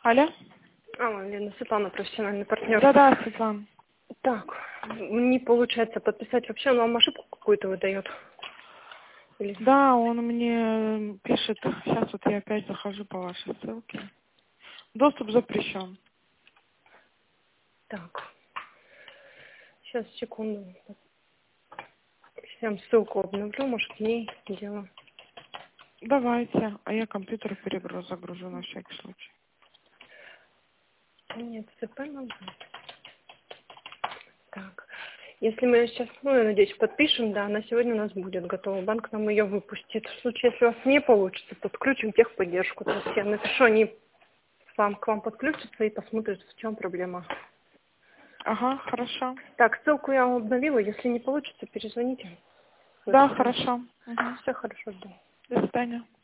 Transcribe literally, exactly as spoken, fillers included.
Алло? Алло, Лена, Светлана, профессиональный партнер. Да-да, Светлана. Так, не получается подписать вообще, он вам ошибку какую-то выдает. Или... Да, он мне пишет, сейчас вот я опять захожу по вашей ссылке. Доступ запрещен. Так, сейчас, секунду. Я вам ссылку обновлю, может, в ней дело. Давайте, а я компьютер перегруз загружу на всякий случай. Нет, ЦП надо. Так, если мы сейчас, ну, я надеюсь, подпишем, да, на сегодня у нас будет готово. Банк нам ее выпустит. В случае, если у вас не получится, подключим техподдержку. То есть я напишу, они вам, к вам подключатся и посмотрят, в чем проблема. Ага, хорошо. Так, ссылку я вам обновила. Если не получится, перезвоните. Да, хорошо. Угу. Все хорошо, да. До свидания.